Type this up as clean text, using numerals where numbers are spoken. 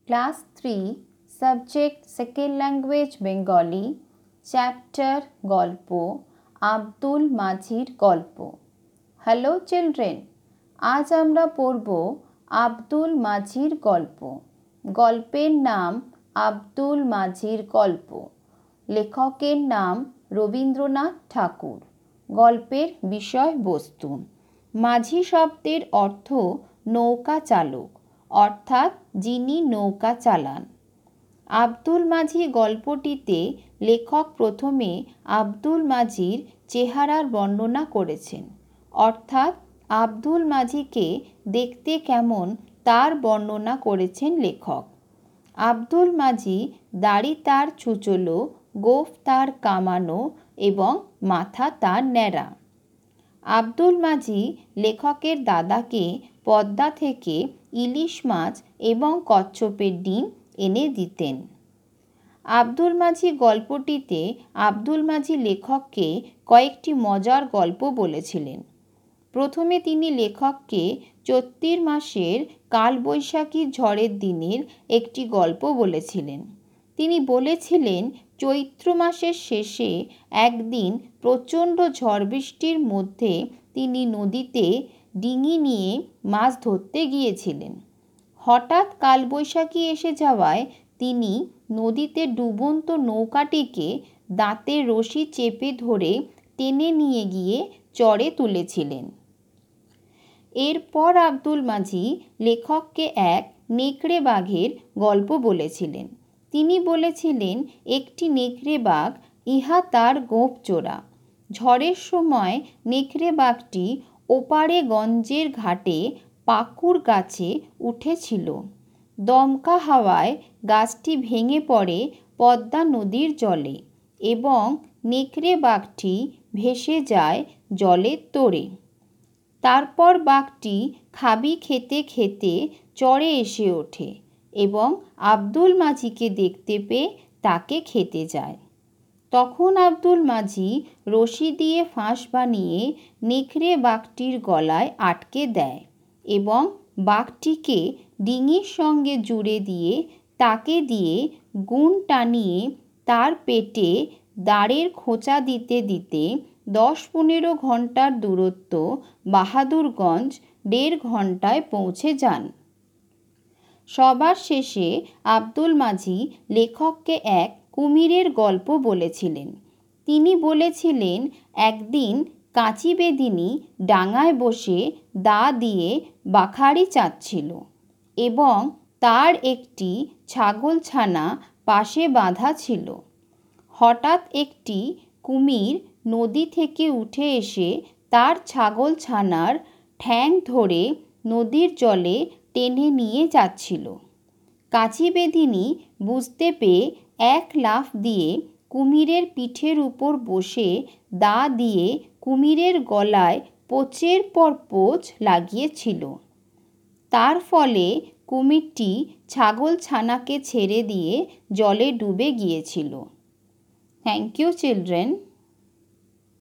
Class 3 Subject Second Language Bengali Chapter গল্প আব্দুল মাঝির গল্প। হ্যালো চিলড্রেন, আজ আমরা পড়ব আব্দুল মাঝির গল্প। গল্পের নাম আব্দুল মাঝির গল্প। লেখকের নাম রবীন্দ্রনাথ ঠাকুর। গল্পের বিষয়বস্তু। মাঝি শব্দের অর্থ নৌকা চালক, অর্থাৎ যিনি নৌকা চালান। আব্দুল মাঝি গল্পটিতে লেখক প্রথমে আব্দুল মাঝির চেহারার বর্ণনা করেছেন, অর্থাৎ আব্দুল মাঝিকে দেখতে কেমন তার বর্ণনা করেছেন লেখক। আব্দুল মাঝি দাড়ি তার ছুচলো, গোঁফ তার কামানো এবং মাথা তার ন্যাড়া। আব্দুল মাঝি লেখকের দাদাকে পদ্মা থেকে ইলিশ মাছ এবং কচ্ছপের ডিম এনে দিতেন। আব্দুল মাঝি গল্পটিতে আব্দুল মাঝি লেখককে কয়েকটি মজার গল্প বলেছিলেন। প্রথমে তিনি লেখককে চৈত্র মাসের কালবৈশাখী ঝড়ের দিনের একটি গল্প বলেছিলেন। তিনি বলেছিলেন, চৈত্র মাসের শেষে একদিন প্রচণ্ড ঝড় বৃষ্টির মধ্যে তিনি নদীতে ডিঙি নিয়ে মাছ ধরতে গিয়েছিলেন। হঠাৎ কালবৈশাখী এসে যাওয়ায় তিনি নদীতে ডুবন্ত নৌকাটিকে দাঁতের রশি চেপে ধরে টেনে নিয়ে গিয়ে চরে তুলেছিলেন। এরপর আব্দুল মাঝি লেখককে এক নেকড়ে বাঘের গল্প বলেছিলেন। তিনি বলেছিলেন, একটি নেকড়ে বাঘ, ইহা তার গোঁফ চোরা। ঝড়ের সময় নেকড়ে বাঘটি ওপারে গঞ্জের ঘাটে পাকুর গাছে উঠেছিল। দমকা হাওয়ায় গাছটি ভেঙে পড়ে পদ্মা নদীর জলে এবং নেকড়ে বাঘটি ভেসে যায় জলের তোড়ে। তারপর বাঘটি খাবি খেতে খেতে চরে এসে ওঠে এবং আব্দুল মাঝিকে দেখতে পেয়ে তাকে খেতে যায়। তখন আব্দুল মাঝি রশি দিয়ে ফাঁস বানিয়ে নেকড়ে বাঘটির গলায় আটকে দেয় এবং বাঘটিকে ডিঙির সঙ্গে জুড়ে দিয়ে তাকে দিয়ে গুণ টানিয়ে তার পেটে দাঁড়ের খোঁচা দিতে দিতে 10-15 ঘন্টার দূরত্ব বাহাদুরগঞ্জ 1.5 ঘন্টায় পৌঁছে যান। সবার শেষে আব্দুল মাঝি লেখককে এক কুমিরের গল্প বলেছিলেন। তিনি বলেছিলেন, একদিন কাঁচি বেদিনী ডাঙায় বসে দা দিয়ে বাখারি চাচ্ছিল এবং তার একটি ছাগলছানা পাশে বাঁধা ছিল। হঠাৎ একটি কুমির নদী থেকে উঠে এসে তার ছাগলছানার ঠ্যাং ধরে নদীর জলে টেনে নিয়ে যাচ্ছিল। কাঁচি বেদিনী বুঝতে পেয়ে এক লাফ দিয়ে কুমিরের পিঠের উপর বসে দা দিয়ে কুমিরের গলায় পোঁচের পর পোঁচ লাগিয়েছিল। তার ফলে কুমিরটি ছাগলছানাকে ছেড়ে দিয়ে জলে ডুবে গিয়েছিল। Thank you children.